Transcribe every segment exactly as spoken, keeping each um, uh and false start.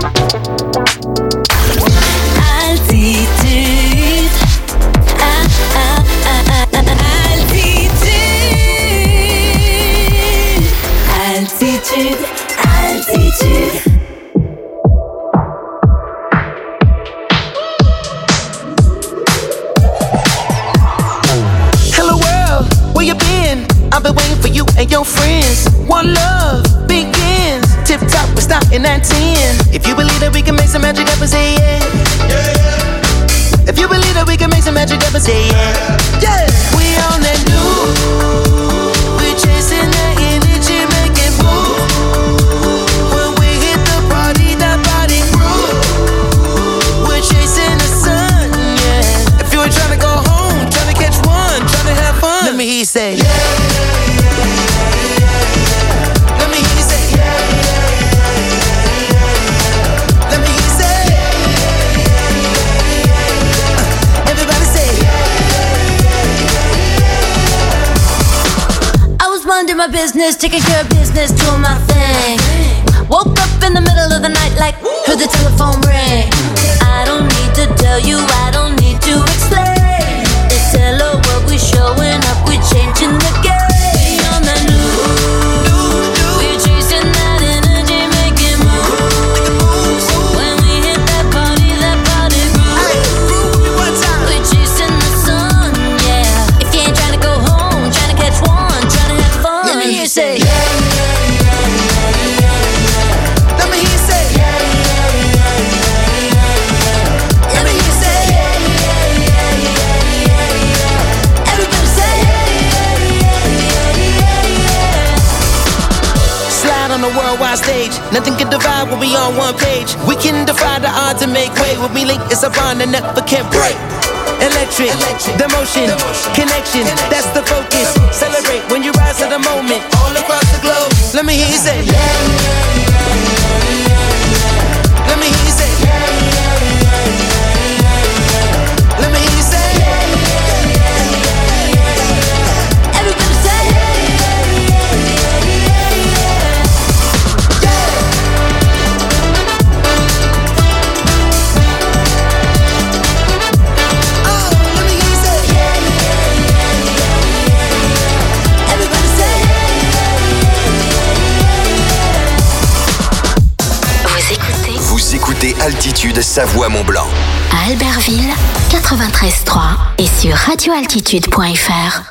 Business, taking care of business, doing my thing. Woke up in the middle of the night like, heard the telephone ring. I don't need to tell you, I don't need to explain. It's hello, what we showing up, we changing the game. On the news, we're chasing that energy, making moves. When we hit that party, that party groove. We're chasing the sun, yeah. If you ain't trying to go home, trying to catch one, trying to have fun. Let me hear you say, yeah, yeah, yeah, yeah, yeah. Let me hear you say, yeah, yeah, yeah, yeah, yeah. Let me hear you say, yeah, yeah, yeah, yeah, yeah. Everybody say, yeah, yeah, yeah, yeah, yeah. Slide on the worldwide stage, nothing can divide when we on one page. We can defy the odds and make way. When we link, it's a bond that never can break. Electric, Electric, the motion, the motion, connection, that's the focus. Celebrate when you rise to the moment, all across the globe. Let me hear you say, yeah, yeah, yeah, yeah, yeah. Let me hear you say, yeah, yeah, yeah, yeah, yeah. Let me hear you say, yeah, yeah, yeah, yeah, yeah. Everybody say, yeah, yeah, yeah, yeah, yeah, yeah. Vous écoutez Altitude Savoie-Mont-Blanc. À Albertville, quatre-vingt-treize trois et sur radio altitude point f r.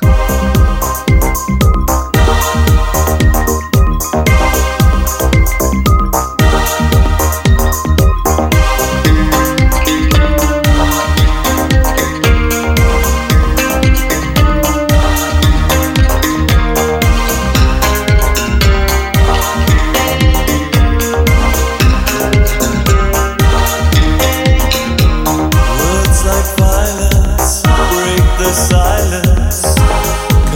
Words like violence break the silence.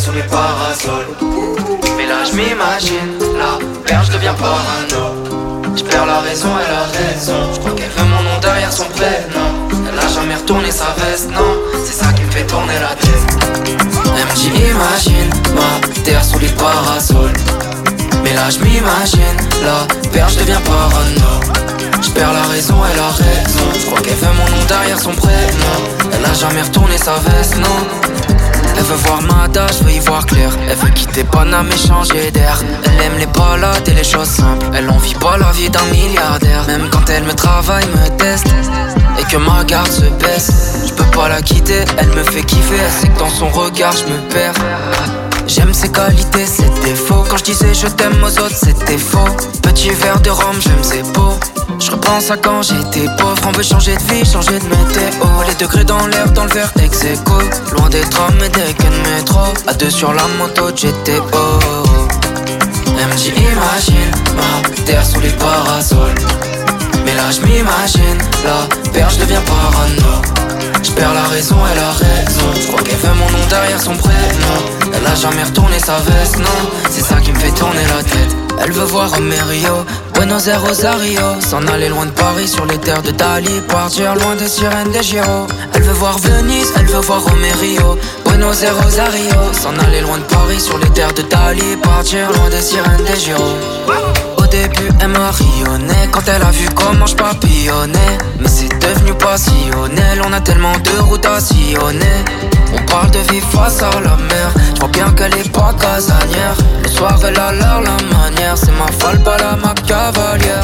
sous les parasols. Mais là je m'imagine, la perche devient parano. Je perds la raison et la raison. Je crois qu'elle veut mon nom derrière son prénom. Elle a jamais retourné sa veste, non. C'est ça qui me fait tourner la tête. Elle me dit imagine, ma terre sous les parasols. Mais là je m'imagine, la perche devient parano. Je perds la raison et la raison. Je crois qu'elle veut mon nom derrière son prénom. Elle a jamais retourné sa veste, non. Elle veut voir Mada, je veux y voir clair. Elle veut quitter Paname et changer d'air. Elle aime les balades et les choses simples. Elle en vit pas la vie d'un milliardaire. Même quand elle me travaille, me teste et que ma garde se baisse, je peux pas la quitter, elle me fait kiffer. Elle sait que dans son regard je me perds. J'aime ses qualités, ses défauts. Quand je disais je t'aime aux autres, c'était faux. Petit verre de rhum, j'aime ses beaux. Je repense à quand j'étais pauvre. On veut changer de vie, changer de météo. Les degrés dans l'air, dans le verre ex-écho. Loin des trams et des quais de métro. À deux sur la moto de G T O. Elle me dit imagine, ma terre sous les parasols. Mais là je m'imagine, la perche devient parano. Je perds la raison et la raison. Je crois qu'elle veut mon nom derrière son prénom. Elle a jamais retourné sa veste, non. C'est ça qui me fait tourner la tête. Elle veut voir Romerio, Buenos Aires, Rosario. S'en aller loin de Paris sur les terres de Dali. Partir loin des sirènes des Giro. Elle veut voir Venise, elle veut voir Romerio, Buenos Aires, Rosario. S'en aller loin de Paris sur les terres de Dali. Partir loin des sirènes des Giro. Au début elle m'a rayonné quand elle a vu comment je papillonnais. Mais c'est devenu passionnel, on a tellement de routes à sillonner. On parle de vie face à la mer, je vois bien qu'elle est pas casanière. Le soir elle a l'air la manière, c'est ma folle pas la ma cavalière.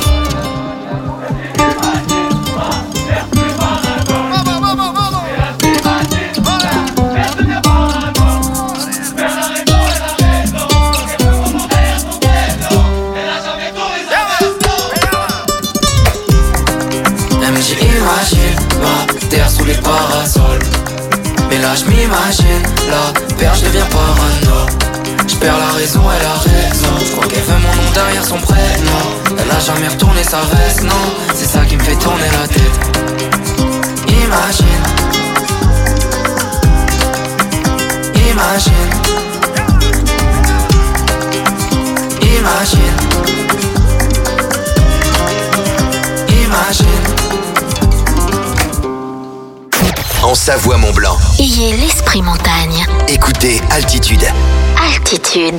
Imagine ma terre sous les parasols. Mais là je m'imagine, la perche devient parano. Je perds la raison et la raison. Je crois qu'elle veut mon nom derrière son prénom. Elle a jamais retourné sa veste, non. C'est ça qui me fait tourner la tête. Imagine, imagine, imagine, imagine. En Savoie Mont-Blanc. Ayez l'esprit montagne. Écoutez Altitude. Altitude.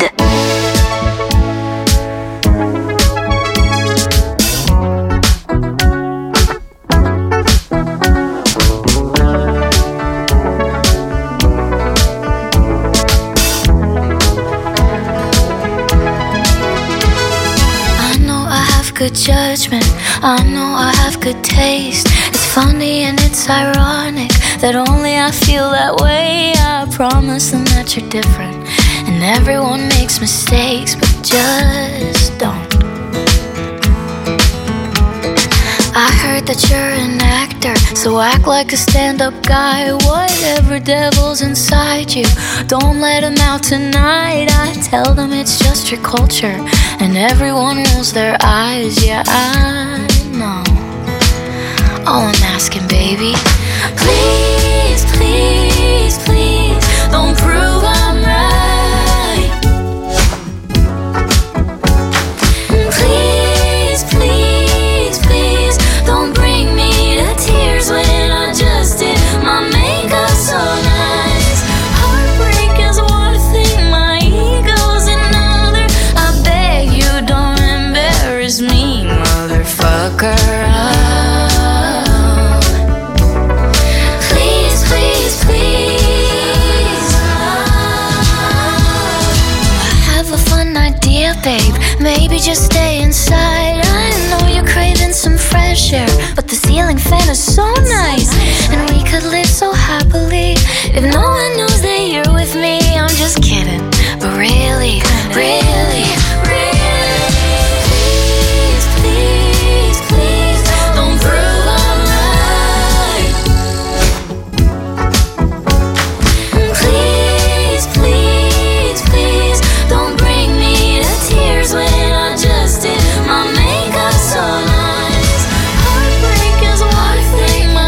Good judgment, I know I have good taste. It's funny and it's ironic that only I feel that way. I promise them that you're different, and everyone makes mistakes, but just don't. I heard that you're an actor, so act like a stand-up guy. Whatever devil's inside you, don't let him out tonight. I tell them it's just your culture, and everyone rolls their eyes. Yeah, I know. All I'm asking, baby, please, please, please, don't prove I'm right. Please, please, please, don't bring me to tears when I just did my makeup so nice. Heartbreak is one thing, my ego's another. I beg you don't embarrass me, motherfucker. Oh. Please, please, please. I have a fun idea, babe. Maybe just stay inside. I know you're craving some fresh air, but the ceiling fan is so nice, and we could live so happily if no one knows that you're with me. I'm just kidding, but really, really, really, please, please, please, don't prove I'm right. Please, please, please, don't bring me to tears when I just did my makeup so nice. Heartbreak is one thing, my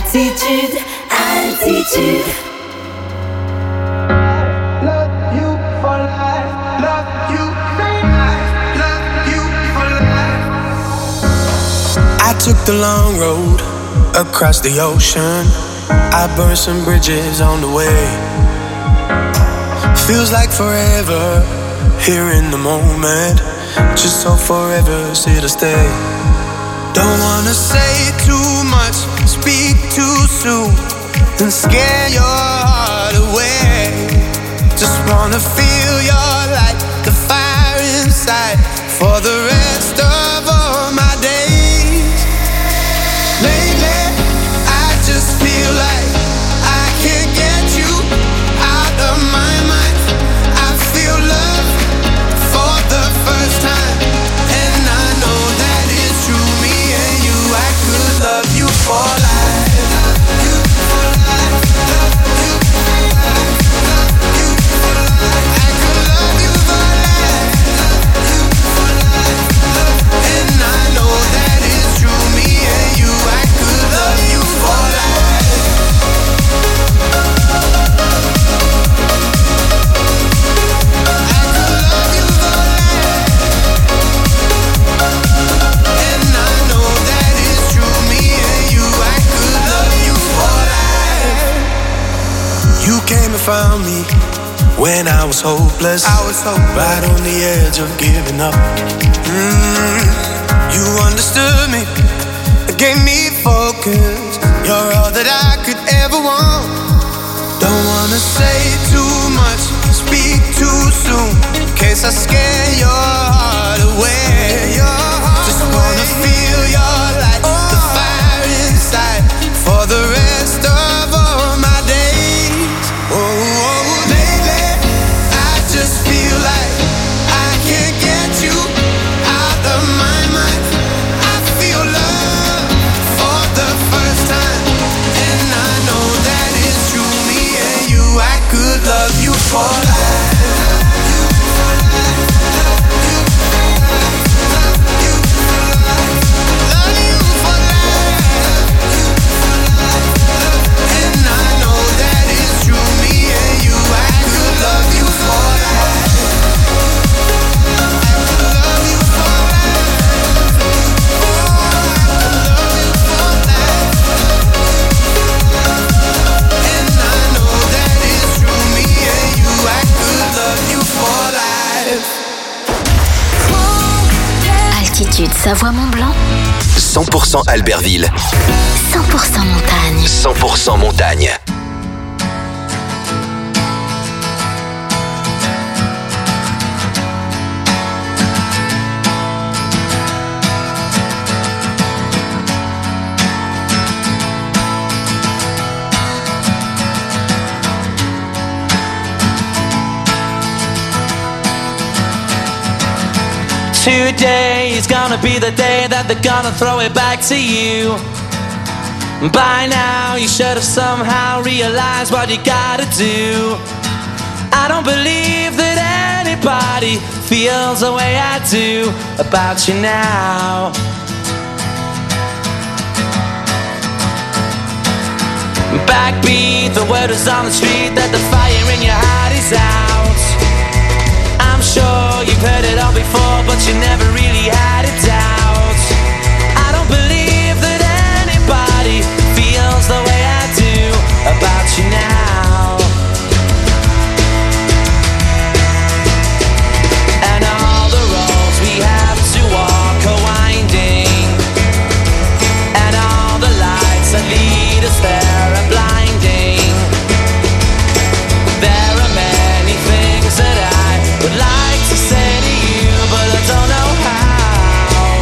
Altitude, altitude. Love you for life, love you for life, love you for life. I took the long road across the ocean. I burned some bridges on the way. Feels like forever here in the moment. Just so forever's here to stay. Don't wanna say too much, speak too soon, and scare your heart away. Just wanna feel your light, the fire inside, for the rest of all my days. Lately, I just feel like I can't get you out of my mind. I feel love for the first time, and I know that it's true. Me and you, I could love you for life. Love you for life. Love you for life. Love you for life. I could love you for life. Love you for life. Love, and I know that it's true. Me and you, I could love you for life. I could love you for life. And I know that it's true. Me and you, I could love you for life. You came and found me when I was hopeless. I was hopeless. Right on the edge of giving up. Mm, you understood me, gave me focus. You're all that I could ever want. Don't wanna say too much, speak too soon, in case I scare your heart away. Just wanna feel your light, the fire inside, for the rest of all my days. Oh, oh, lately, I just feel like I can't get you out of my mind. I feel love for the first time, and I know that it's true. Me and you, I could love you for life. Love you for life. And I know that it's true. Me and you, I could love you for life. I could love you for life. Oh, I could love you for life. And I know that it's true. Me and you, I could love you for life. Altitude Savoie-Mont-Blanc, cent pour cent Albertville, cent pour cent montagne. cent pour cent montagne. Today is gonna be the day that they're gonna throw it back to you. By now you should have somehow realized what you gotta do. I don't believe that anybody feels the way I do about you now. Backbeat, the word is on the street that the fire in your heart is out. I'm sure you've heard it all before, but you never really had a doubt. I don't believe that anybody feels the way I do about you now. And all the roads we have to walk are winding, and all the lights that lead us there are blinding. There are many things that I would like to say to you, but I don't know how.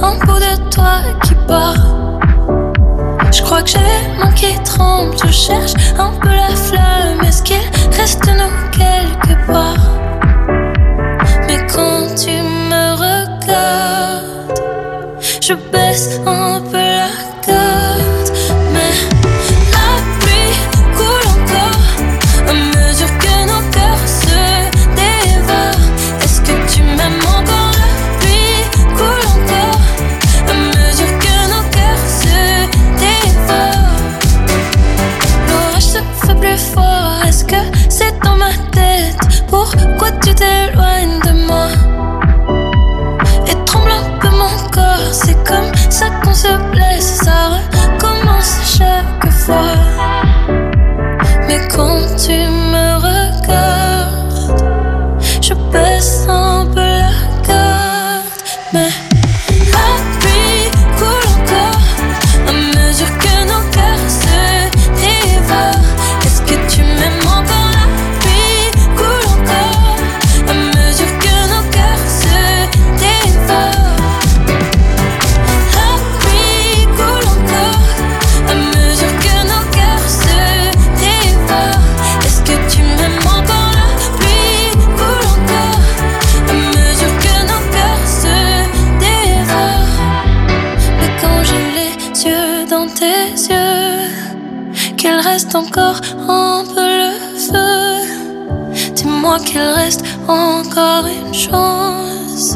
un bout de toi qui part. Je crois que j'ai les mains qui tremblent. Je cherche un peu la flamme. Est-ce qu'il reste de nous quelque part? Mais quand tu me regardes, je baisse un peu la garde. Mais la pluie coule encore à mesure que nos cœurs se dévorent. Est-ce que tu m'aimes encore? La pluie coule encore à mesure que nos cœurs se dévorent. L'orage se fait plus fort. Est-ce que c'est dans ma tête? Pourquoi tu t'éloignes de moi? Et tremble un peu mon corps. C'est comme ça qu'on se blesse. Ça recommence chaque fois. Mais quand tu me regardes, je baisse un peu la garde. Mais la pluie coule encore à mesure que nos cœurs se dévorent. Est-ce que tu m'aimes encore? La pluie coule encore à mesure que nos cœurs se dévorent. La pluie coule encore à mesure que nos cœurs se dévorent. Est-ce que tu m'aimes encore? La pluie coule encore à mesure que nos cœurs se dévorent. Mais quand j'ai les yeux dans tes yeux, qu'il reste encore un peu le feu. Dis-moi qu'il reste encore une chance.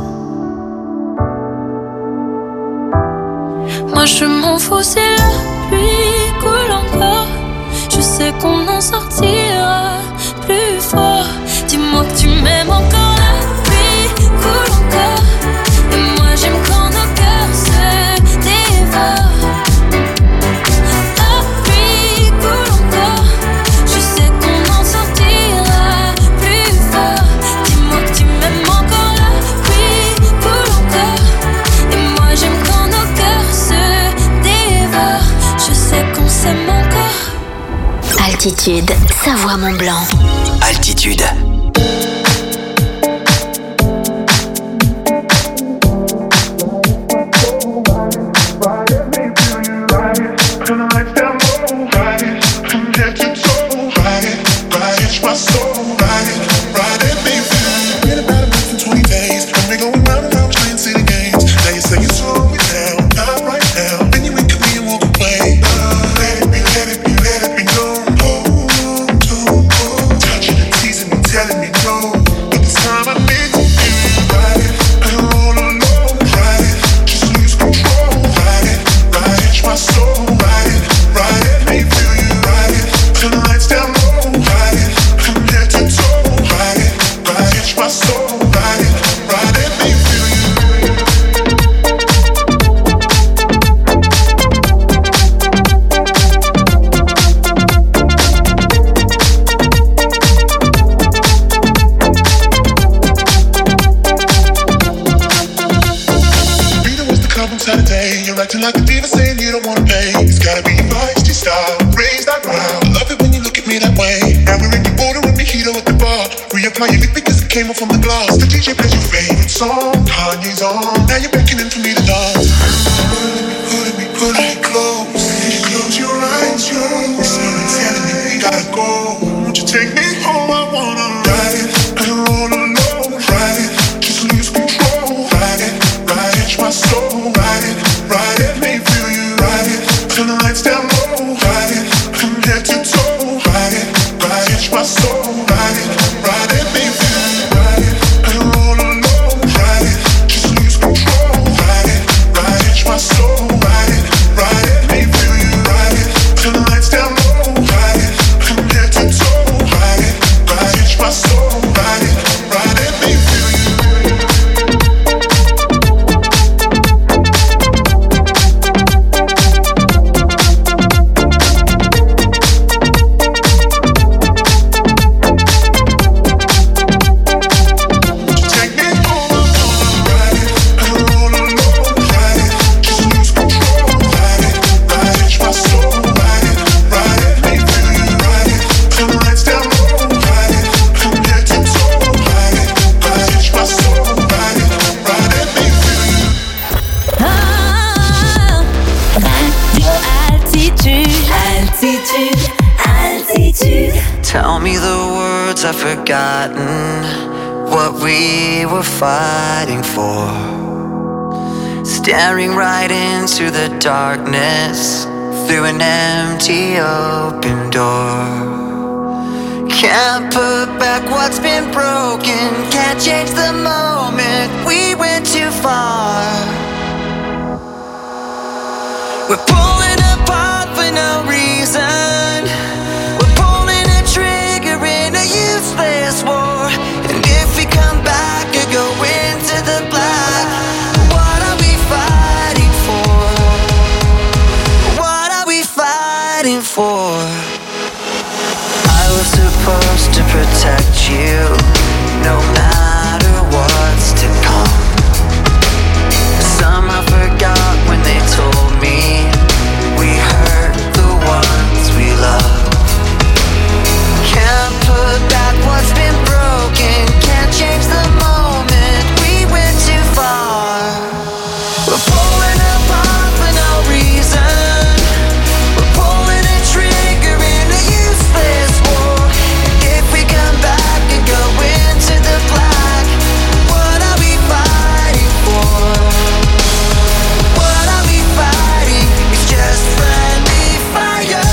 Moi je m'en fous si la pluie coule encore. Je sais qu'on en sortira plus fort. Dis-moi que tu m'aimes encore. La pluie coule encore. Et moi j'aime quand nos cœurs se dévorent. La pluie coule encore. Je sais qu'on en sortira plus fort. Dis-moi que tu m'aimes encore. La pluie coule encore. Et moi j'aime quand nos cœurs se dévorent. Je sais qu'on s'aime encore. Altitude, Savoie-Mont-Blanc. Altitude. Like a diva saying you don't wanna pay. It's gotta be your feisty style. Raise that ground. I love it when you look at me that way. Now we're in the border with mojito at the bar. Reapply your lip because it came off from the glass. The D J plays your favorite song. Kanye's on. Now you're beckoning for me to dance. Pulling me, pulling me close. Close your eyes, yo. Someone's telling me we gotta go. Won't you take me home? I wanna ride it and roll alone. Ride it, just lose control. Ride it, ride it, my soul. Ride it. Ride it, make me feel you. Ride it, turn the lights down low. Ride it, from head to toe. Ride it, ride it, my soul. Ride it, ride it, make me feel you. Ride it, and roll alone. Ride it, just lose control. Ride it, forgotten what we were fighting for. Staring right into the darkness through an empty open door. Can't put back what's been broken, can't change the moment we went too far. We're pulling apart for no reason. We're pulling a trigger in a useless war. And if we come back or go into the black, what are we fighting for? What are we fighting for? I was supposed to protect you, no matter what's to come. Some I forgot when they told me we hurt the ones we love. Can't put back what's been broken, can't change the moment we went too far. We're pulling apart for no reason. We're pulling a trigger in a useless war. And if we come back and go into the black, what are we fighting for? What are we fighting? It's just friendly fire.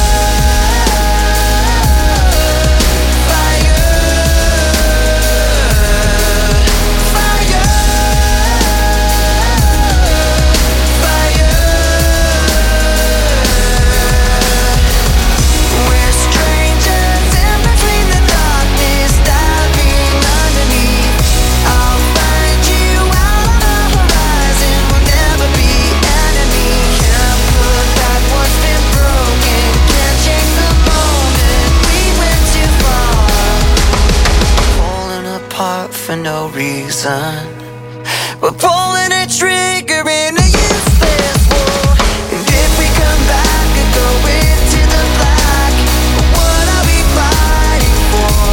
We're strangers in between the darkness, diving underneath. I'll find you out on the horizon, we'll never be enemies. Can't put back what's been broken, can't change the moment we went too far. Falling apart for no reason. We're pulling a trigger in a useless war. And if we come back and go into the black, what are we fighting for?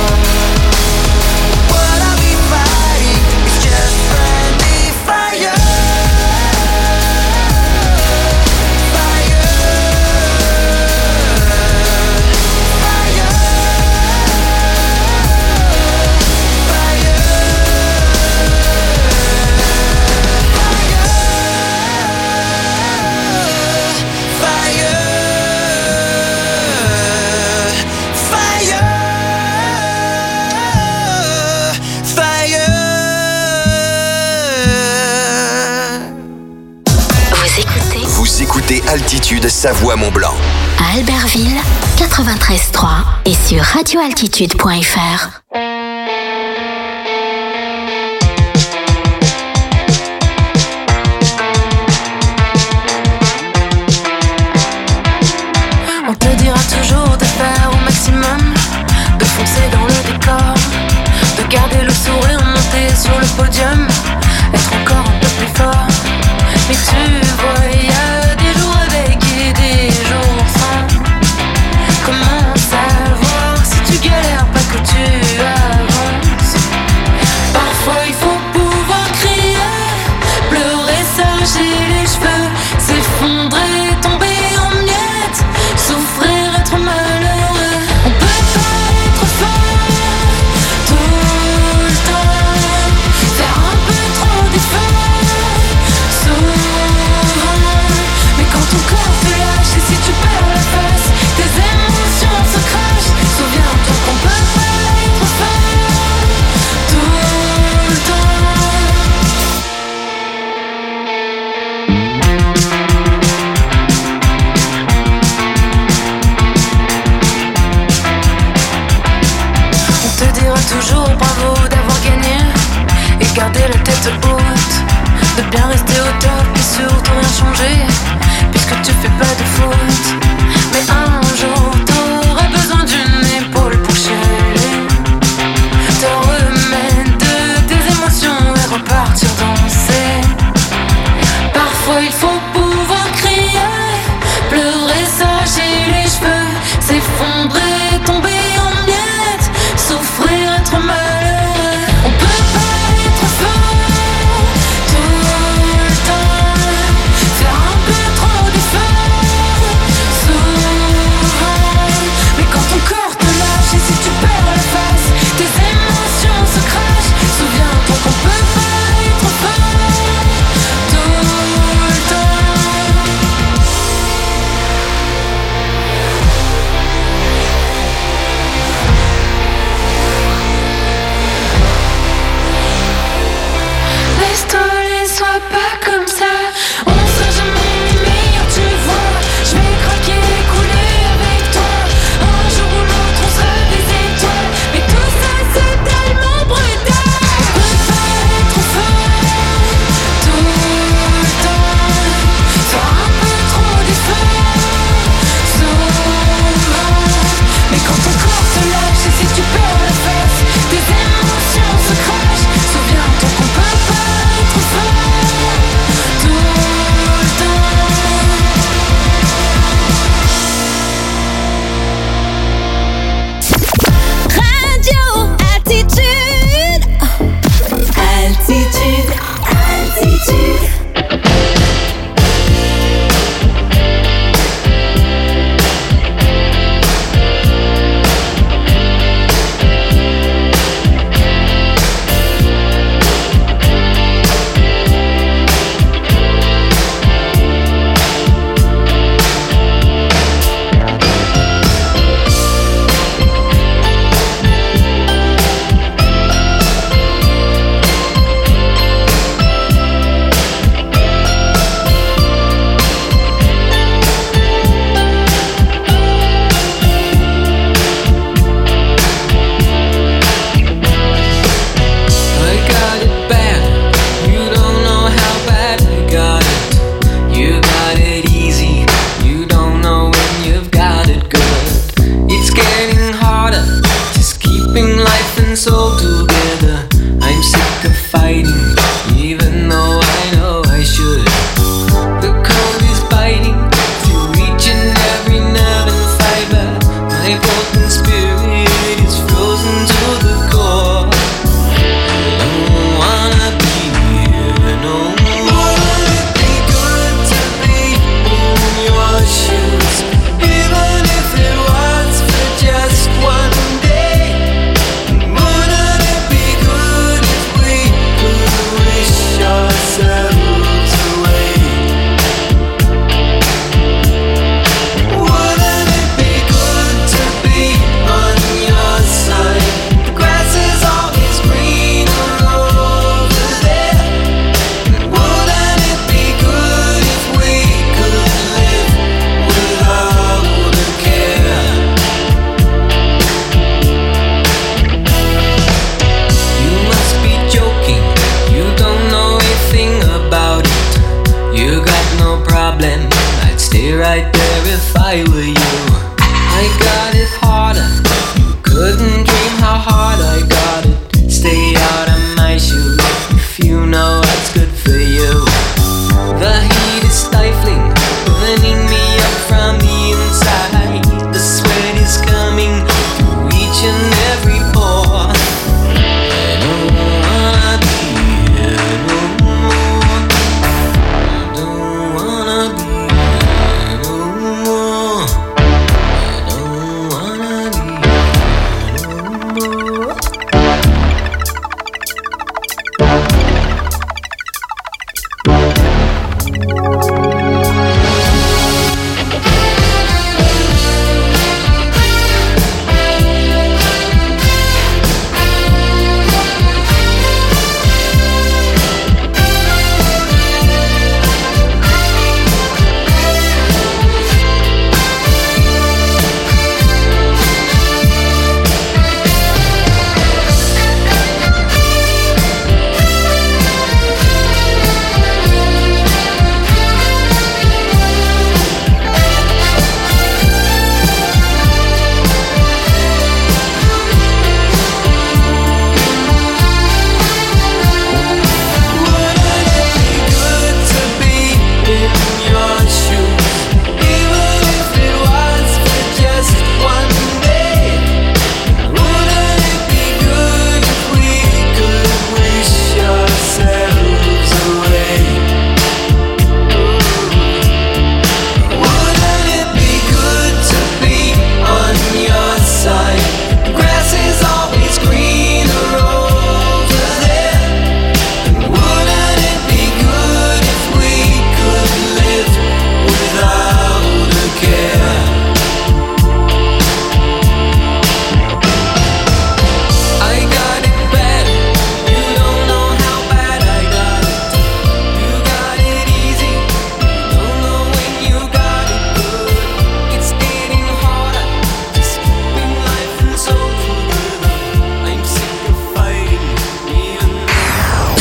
What are we fighting? It's just friendly fire. Fire. Fire. Vous écoutez Vous écoutez Altitude Savoie-Mont-Blanc. à Albertville, quatre-vingt-treize trois et sur radio altitude point f r. On te dira toujours de faire au maximum, de foncer dans le décor, de garder le sourire, monter sur le podium, être encore un peu plus fort. Mais tu vois, il y a des jours avec et des jours sans. Comment savoir si tu galères pas que tu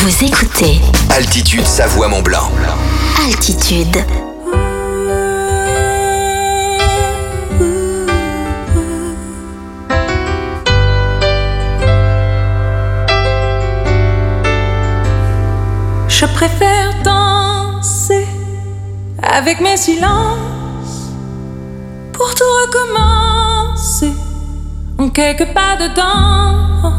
Vous écoutez Altitude Savoie-Mont-Blanc. Altitude. Je préfère danser avec mes silences pour tout recommencer en quelques pas dedans.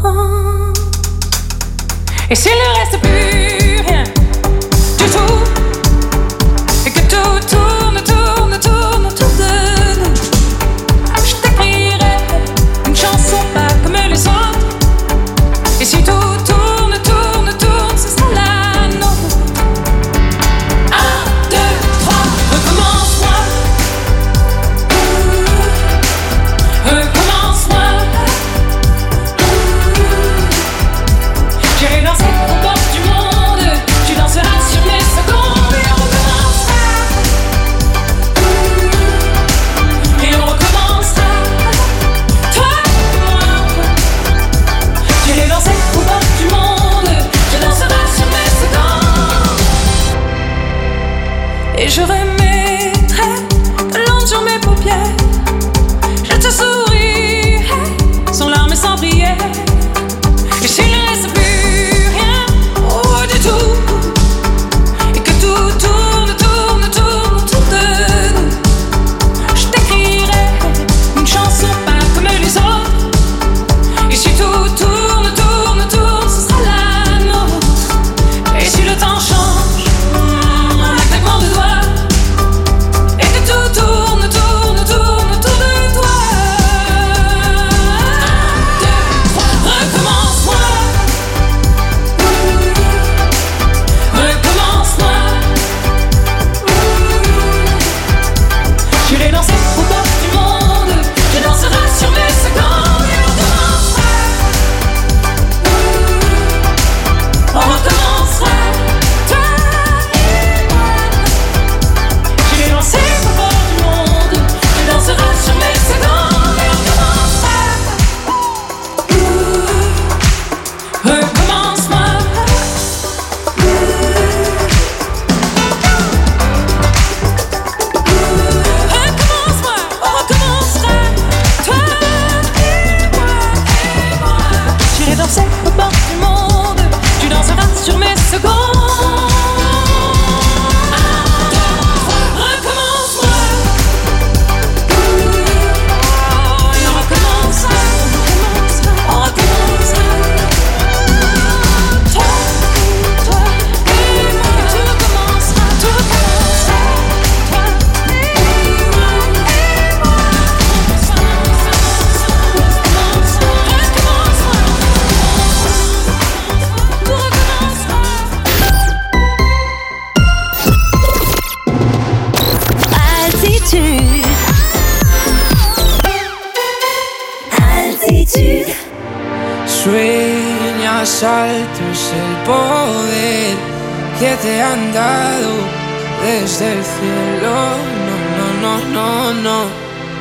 Et s'il ne reste plus rien du tout, et que tout tourne, tourne, tourne autour de nous, je t'écrirai une chanson pas comme les autres. Et si tout tourne, tourne, tourne, ce sera la nôtre. Un, deux, trois, recommence-moi. Recommence-moi. J'irai danser au bord du monde. Tu danseras sur mes secondes. Et on recommencera. Et on recommencera. Toi et moi. J'irai danser au bord du monde. Tu danseras sur mes secondes. Et je remettrai de l'encre sur mes paupières. Je te sourirai sans larmes et sans prière. Et s'il ne reste plus rien, oh du tout, et que tout tourne, tourne, tourne autour de nous, je t'écrirai une chanson pas comme les autres. Et si tout tourne, tourne, tourne, ce sera la nôtre. Et si le temps change, en un claquement de doigts, et que tout tourne, tourne, tourne autour de toi. Un, deux, trois, recommence-moi. Recommence-moi. J'irai danser au bord du monde. Tu danseras sur mes secondes. Et on recommencera. On recommencera. Toi et moi. J'irai danser au bord du monde. Tu danseras sur mes secondes. Et on recommencera. Recommence-moi. Recommence-moi, on recommencera. Toi et moi, et moi. J'irai danser au bord du monde. Tu danseras sur mes secondes. Un, deux, trois, recommence-moi. Et on recommencera. On recommencera. Toi, toi et moi. Tout recommencera, tout recommencera. Toi et moi, et moi. Tout recommencera. Altitude. Altitude. Sueñas altos el poder que te han dado desde el cielo. No, no, no, no, no.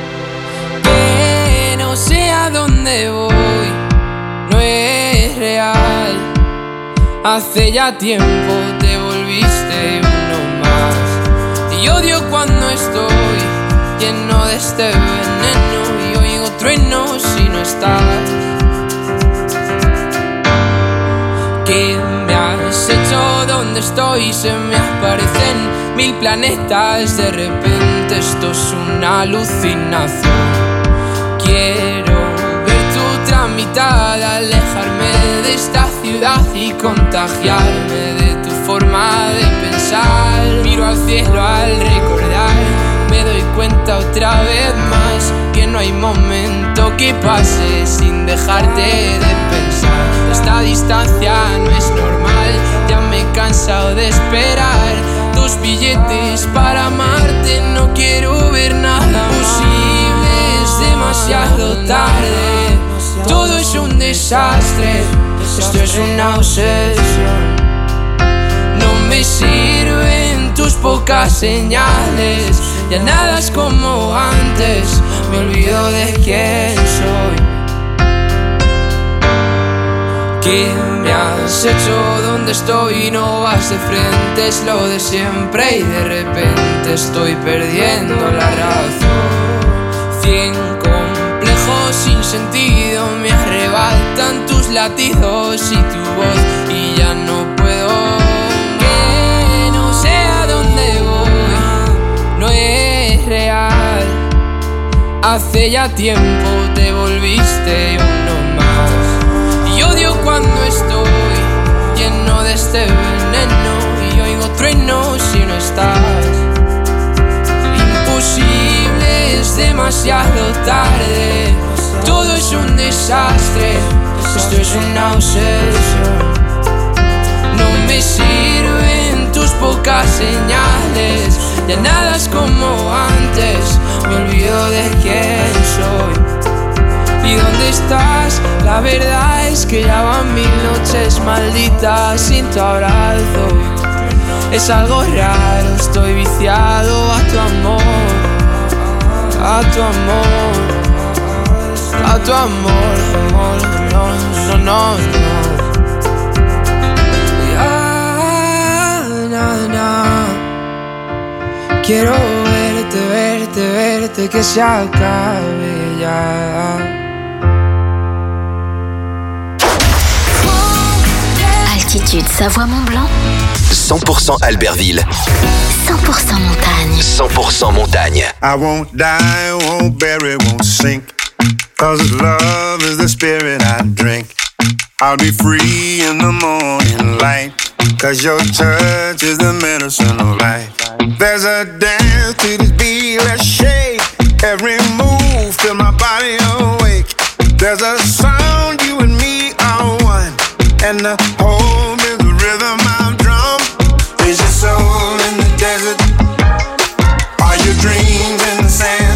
Que no sé a dónde voy, no es real. Hace ya tiempo te volviste uno más. Y odio cuando estoy lleno de este veneno y oigo truenos si no estás. ¿Qué me has hecho? ¿Dónde estoy? Se me aparecen mil planetas. De repente esto es una alucinación. Quiero ver tu otra mitad, alejarme de esta ciudad y contagiarme de tu forma de pensar. Miro al cielo al recordar, me doy cuenta otra vez más que no hay momento que pase sin dejarte de pensar. Esta distancia no es normal, ya me he cansado de esperar tus billetes para amarte. No quiero ver nada posible, es demasiado tarde. Todo es un desastre, esto es una obsesión. No me sirven tus pocas señales, ya nada es como antes, me olvido de quién soy. ¿Qué me has hecho? ¿Dónde estoy? No vas de frente, es lo de siempre y de repente estoy perdiendo la razón. Cien complejos sin sentido me arrebatan tus latidos y tu voz y ya no puedo. Que no sé a dónde voy, no es real. Hace ya tiempo te volviste uno más. Y odio cuando estoy lleno de este veneno y oigo truenos si no estás. Imposible, es demasiado tarde. Todo es un desastre, esto es una obsesión. No me sirven tus pocas señales, ya nada es como antes, me olvido de quién soy. ¿Y dónde estás? La verdad es que ya van mil noches malditas sin tu abrazo. Es algo raro, estoy viciado a tu amor, a tu amor, a tu amor, amor, no, no, no, no. Ya, na, na. Quiero verte, verte, verte, que se acabe ya. Altitude Savoie-Mont-Blanc, cent pour cent Albertville, cent pour cent montagne. cent pour cent montagne. I won't die, won't bury, won't sink, 'cause love is the spirit I drink. I'll be free in the morning light, 'cause your touch is the medicine of life. There's a dance to this beat, let's shake. Every move, feel my body awake. There's a sound, you and me are one, and the home is the rhythm I've drum. Is your soul in the desert? Are your dreams in the sand?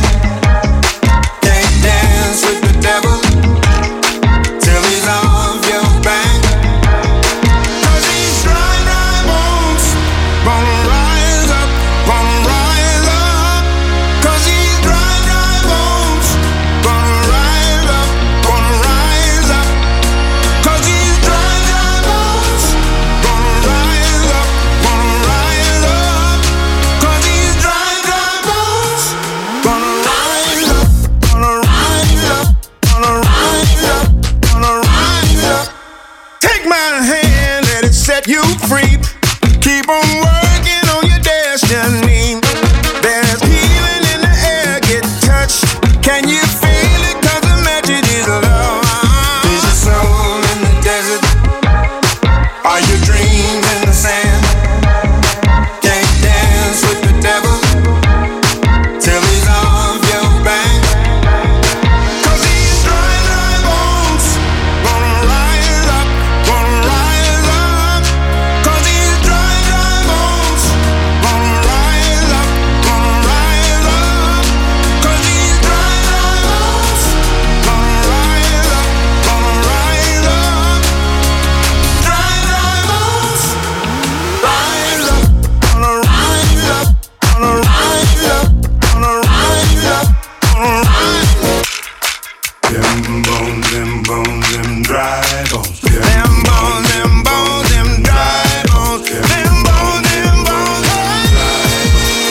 Can't dance with the devil till he's off your back. 'Cause these dry, dry bones gonna rise up, gonna rise up. 'Cause these dry, dry bones gonna rise up, gonna rise up. 'Cause these dry, dry bones gonna rise up, gonna rise up. 'Cause these dry, dry bones gonna rise up, gonna rise up, gonna rise up, gonna rise up. Take my hand, let it set you free. Keep on working on your destiny. There's healing in the air, get touched. Can you feel it? 'Cause the magic is love. Is your soul in the desert? Are your dreams in the sand? Can't dance with the devil till he's off your back. 'Cause these dry, dry bones gonna rise up, gonna rise up. 'Cause these dry, dry bones gonna rise up, gonna rise up. 'Cause these dry, dry bones gonna rise up, gonna rise up. Dry, dry bones rise up, gonna rise up, gonna rise up, gonna rise up, gonna rise up. Them bones, them bones, them dry bones. Them bones, them bones, them dry bones. Them bones, them bones, dry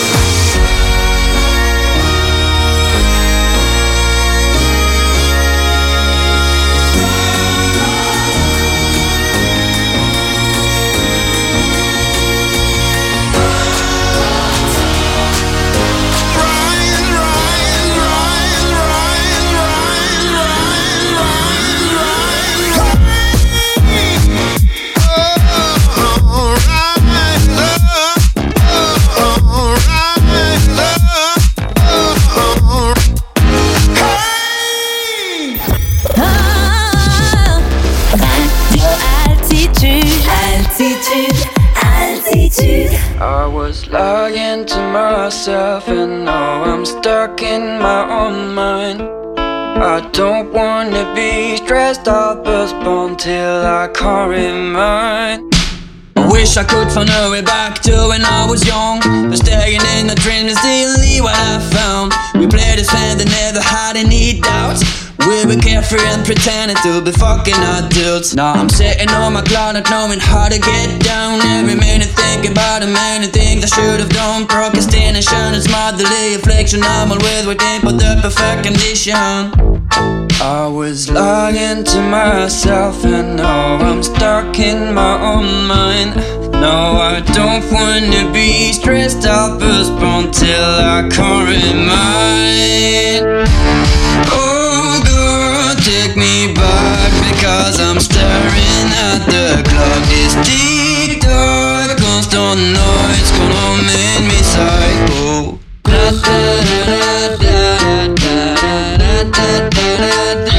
Altitude, altitude, altitude. I was lying to myself and now I'm stuck in my own mind. I don't wanna be stressed out, postponed till I can't remind. I wish I could find a way back to when I was young, but staying in the dreams is still what I found. We played as friends and never had any doubts. We were carefree and pretending to be fucking adults. Now I'm sitting on my cloud not knowing how to get down. Every minute thinking about the many things I should have done. Procrastination is motherly affliction. I'm always waiting for the perfect condition. I was lying to myself and now I'm stuck in my own mind. No, I don't wanna be stressed out, postponed till I can't remind. Oh God, take me back because I'm staring at the clock. This tick tock, constant noise gonna make me psycho. Da da da da da da da da da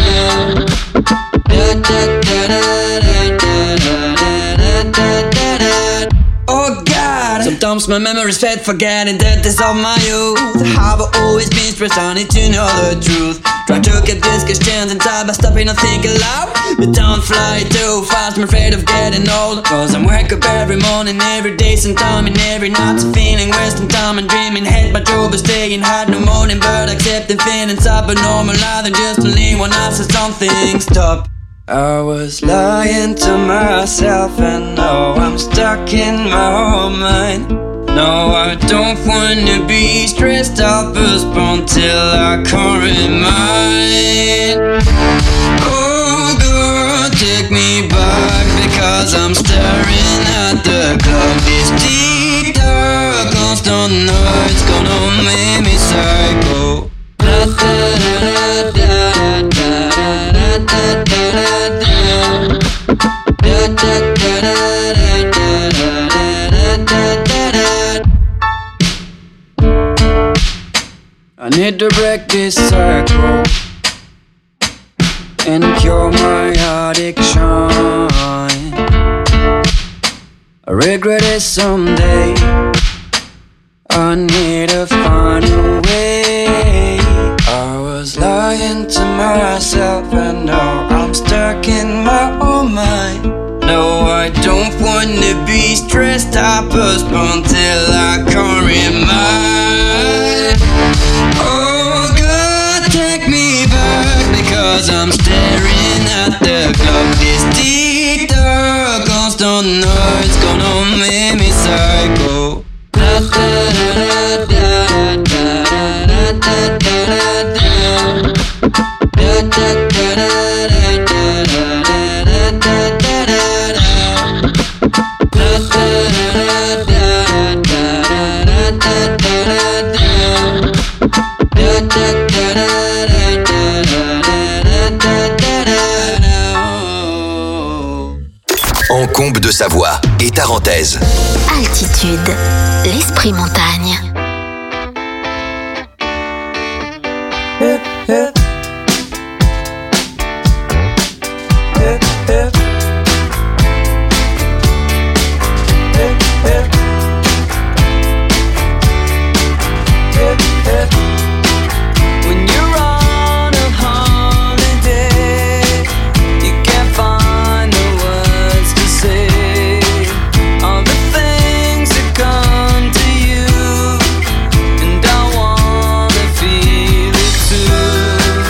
da da da. Oh God, sometimes my memories fade, forgetting that this all my youth. Have I always been stressed? I need to know the truth. Try to keep this chance in time by stopping and think aloud. But don't fly too fast, I'm afraid of getting old. Cause I'm wake up every morning, every day, sometime and every night. So feeling wasting time and dreaming, head by trouble, staying hard no morning. But accepting feelings up and normalizing just to leave when I said something stop. I was lying to myself and now I'm stuck in my own mind. No, I don't wanna be stressed out, postponed till I can't remind. Oh God, take me back because I'm staring at the clock. This tick tock, constant noise gonna make me psycho. Da da da da da da da da da. I need to break this cycle and cure my addiction. I regret it someday. I need to find a way. I was lying to myself and now I'm stuck in my own mind. No, I don't wanna be stressed. I postpone till I can't remind. Oh God, take me back because I'm staring at the clock. This tick tock, constant noise gonna make me psycho. Da da da da da da da da da. Da da da da da da da da. Encombe de Savoie et Tarentaise. Altitude, l'esprit montagne. Hip, hip. Hip, hip. Hip, hip. Hip, hip. When you're on a holiday, you can't find the words to say. All the things that come to you, and I wanna feel it too.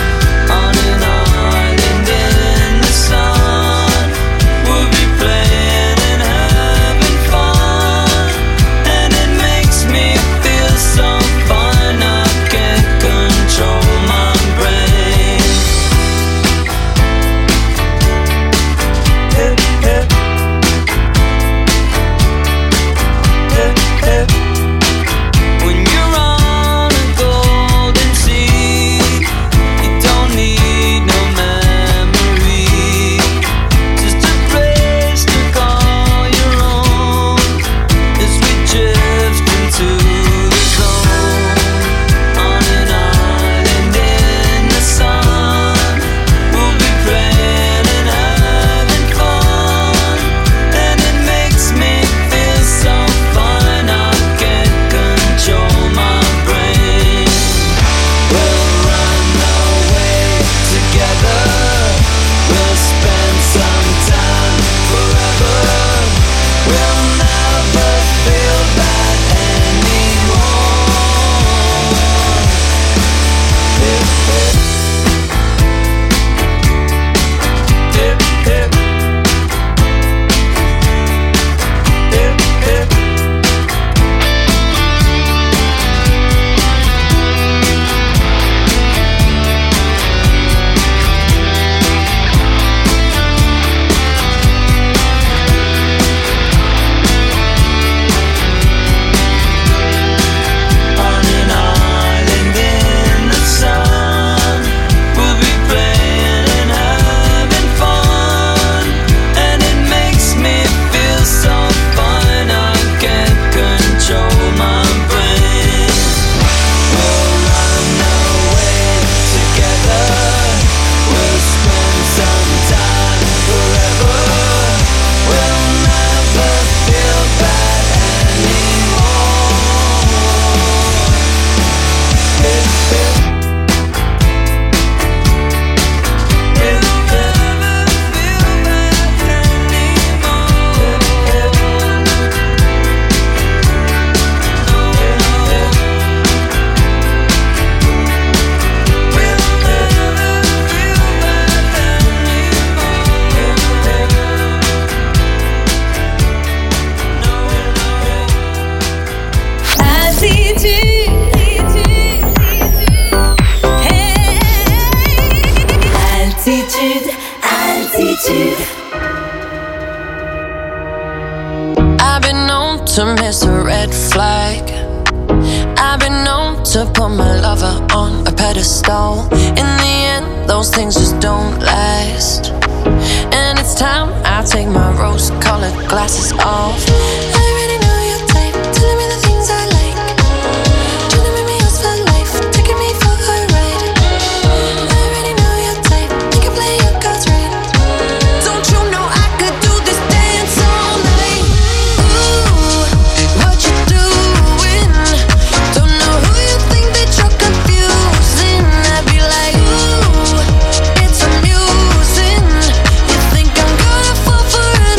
to miss a red flag. I've been known to put my lover on a pedestal. In the end, those things just don't last. And it's time I take my rose-colored glasses off. I already know your type, telling me the things I like. Trying to make me yours for life, taking me for a ride. I already know your type, you can play your cards right. Don't you know I could do this dance all night? Ooh, what you doing? Don't know who you think that you're confusing. I'd be like, ooh, it's amusing. You think I'm gonna fall for an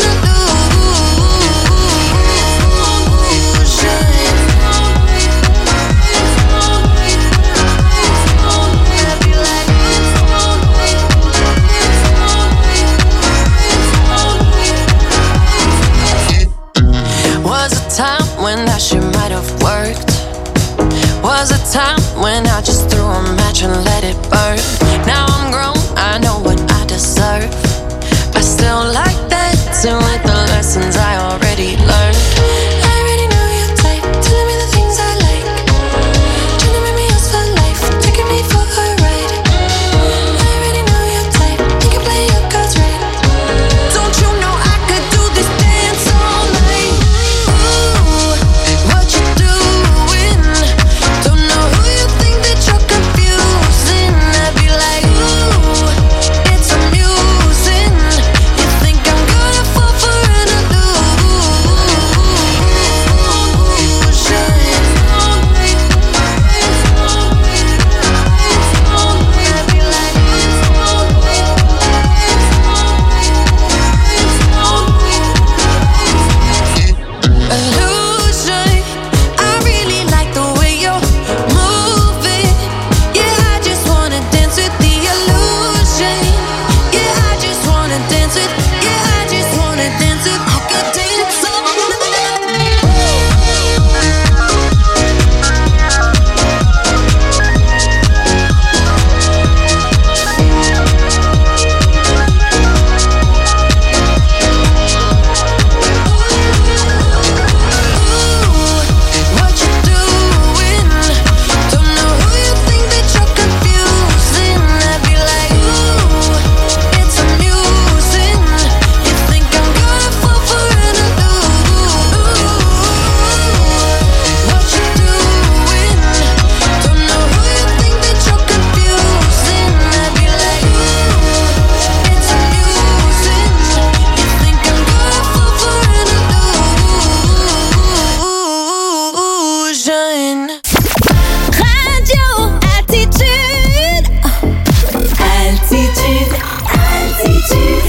Was a time when that shit might have worked. Was a time when I just threw a match and let it burn. Now I'm grown, I know what I deserve. I still like dancing with the lessons I already learned. I already know your type, telling me the things I like. Trying to make me yours for life, taking me for a ride. I already know your type, you can play your cards right. Don't you know I could do this dance all night? Ooh, what you doing? Don't know who you think that you're confusing. I'd be like, ooh, it's amusing. You think I'm gonna fall for an illusion. I really like the way you're moving. Yeah, I just wanna dance with the illusion. Yeah, I just wanna dance with. Yeah, I just wanna dance with. I could dance all what you doing? Don't know who you think that you're confusing. I'd be like, ooh, it's amusing. You think I'm gonna fall for an illusion. What you doing? Don't know who you think that you're confusing. I'd be like, ooh, it's amusing. You think I'm gonna fall for an illusion. Radio Altitude. Altitude. Altitude.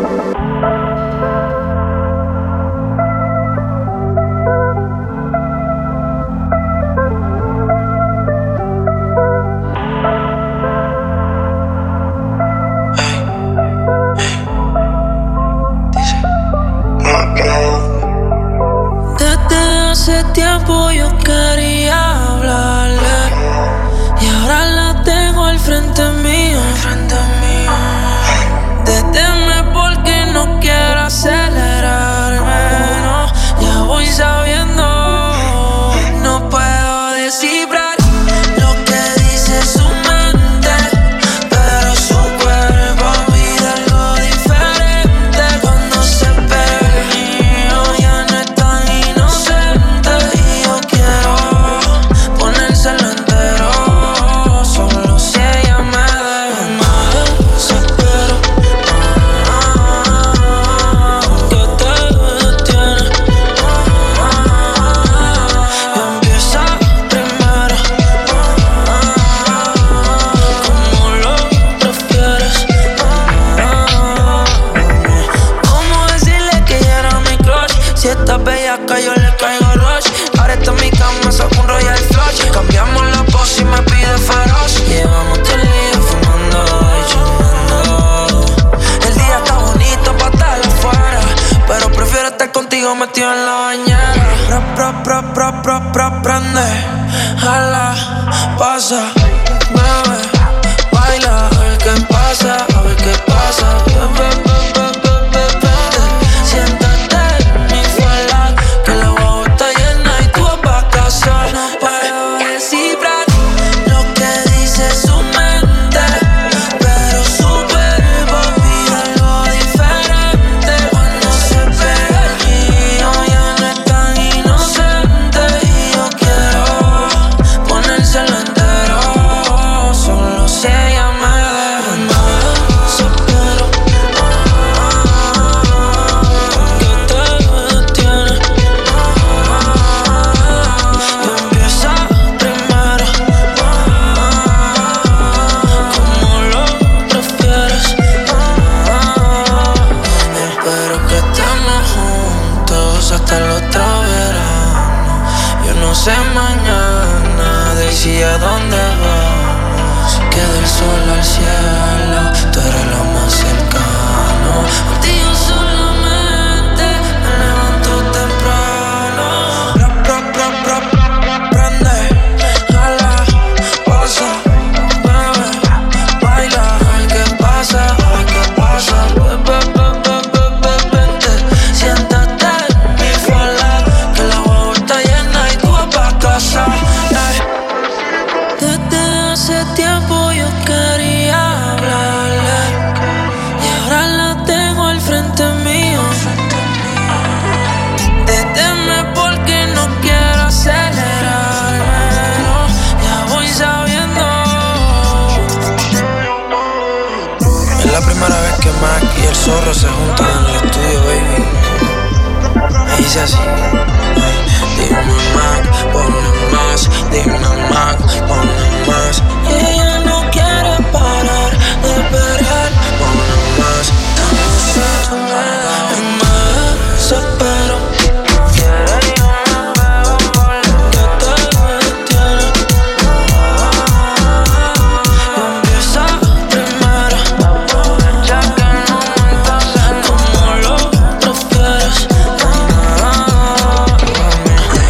Desde hace tiempo yo quería hablarle y ahora la tengo al frente mío. Deténme porque no quiero acelerarme, no. Ya voy sabiendo, no puedo descifrar lo que dice su mente, pero su cuerpo pide algo diferente. Cuando se pega el mío ya no es tan inocente y yo quiero ponérselo entero, solo si ella me deja. Me desespero, ah, que te detiene, ah, y empieza primero, ah, como lo prefieres, ah, ¿cómo decirle que ella era mi crush? Si esta bellaca yo le caigo rush. Ahora está en mi cama, saco un Royal Flush. Cambiamos la pose y me pide feroz. Llevamos todo el día fumando y chingando. El día está bonito pa' estar afuera, pero prefiero estar contigo metido en la bañera. Pro, pro, pro, pro, pro, pro, prende, jala, pasa, bebe, baila, a ver qué pasa, a ver qué pasa. Be, be, be, be, be, be, be. Siéntate en mi falda, que le voy a botar sé mañana, decía dónde vamos. Que del sol al cielo, tú eres lo más cercano. Contigo solamente me levanto temprano. Prop, prop, prop, prop, prende, jala, pasa, bebe, baila. Ay, ¿qué pasa? Ay, ¿qué pasa? Be, be, be, be, be, be, vente, siéntate en mi falda, que la guagua está llena y tú vas pa' casa. Ay. Desde hace tiempo yo quería hablarle y ahora la tengo al frente mío. Deténme porque no quiero acelerarme, no, ya voy sabiendo. Es la primera vez que Mac y el zorro se juntan en el estudio, baby. Me dice así.